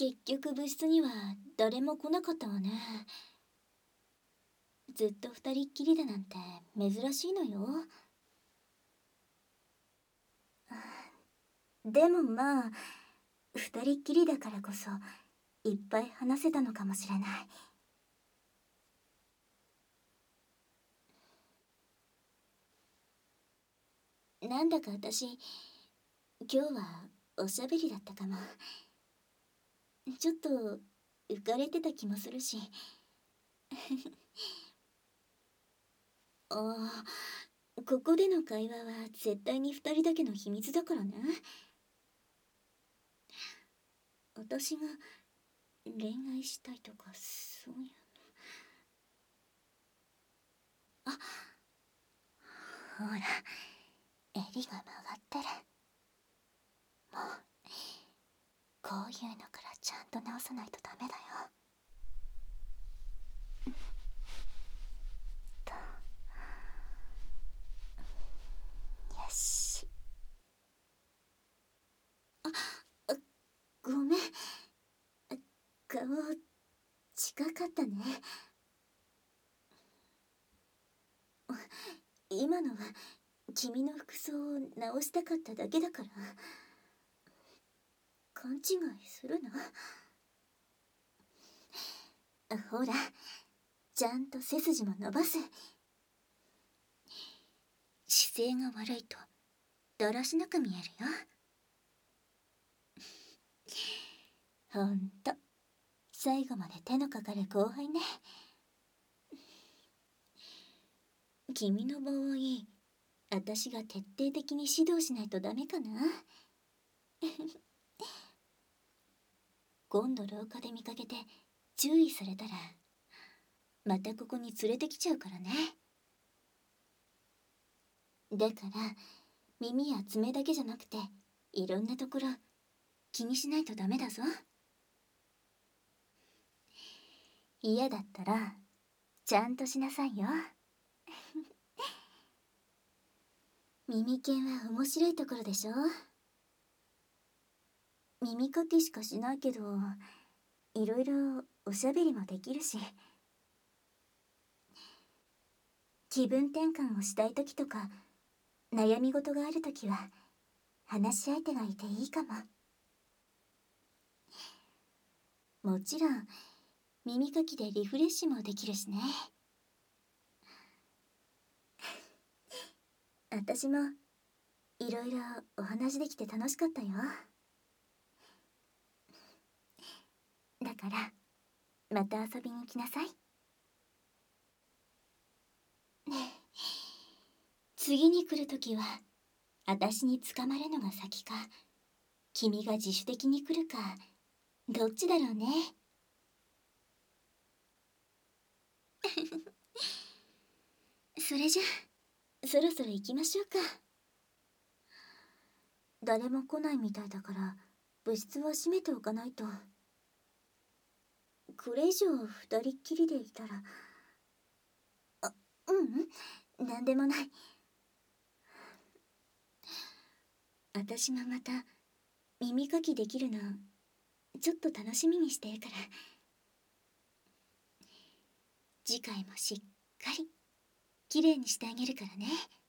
結局部室には誰も来なかったわね。ずっと二人っきりだなんて珍しいのよ。でもまあ、二人っきりだからこそいっぱい話せたのかもしれない。なんだか私、今日はおしゃべりだったかも。ちょっと浮かれてた気もするし。ああ、ここでの会話は絶対に二人だけの秘密だからね。私が恋愛したいとかそういうの。あ、ほら、襟が曲がってる。もうこういうのからちゃんと直さないとダメだよ。と、よし。あ、ごめん。顔近かったね。今のは君の服装を直したかっただけだから。勘違いするな。ほら、ちゃんと背筋も伸ばす。姿勢が悪いとだらしなく見えるよ。ほんと最後まで手のかかる後輩ね。君の場合、私が徹底的に指導しないとダメかな。今度廊下で見かけて注意されたらまたここに連れてきちゃうからね。だから耳や爪だけじゃなくていろんなところ気にしないとダメだぞ。嫌だったらちゃんとしなさいよ。耳犬は面白いところでしょ。耳かきしかしないけどいろいろおしゃべりもできるし、気分転換をしたい時とか悩み事がある時は話し相手がいていいかも。もちろん耳かきでリフレッシュもできるしね。私もいろいろお話できて楽しかったよ。だからまた遊びに来なさい。次に来るときは私に捕まるのが先か君が自主的に来るかどっちだろうね。それじゃそろそろ行きましょうか。誰も来ないみたいだから部室は閉めておかないと。これ以上二人っきりでいたら。なんでもない。私もまた耳かきできるのちょっと楽しみにしてるから。次回もしっかり綺麗にしてあげるからね。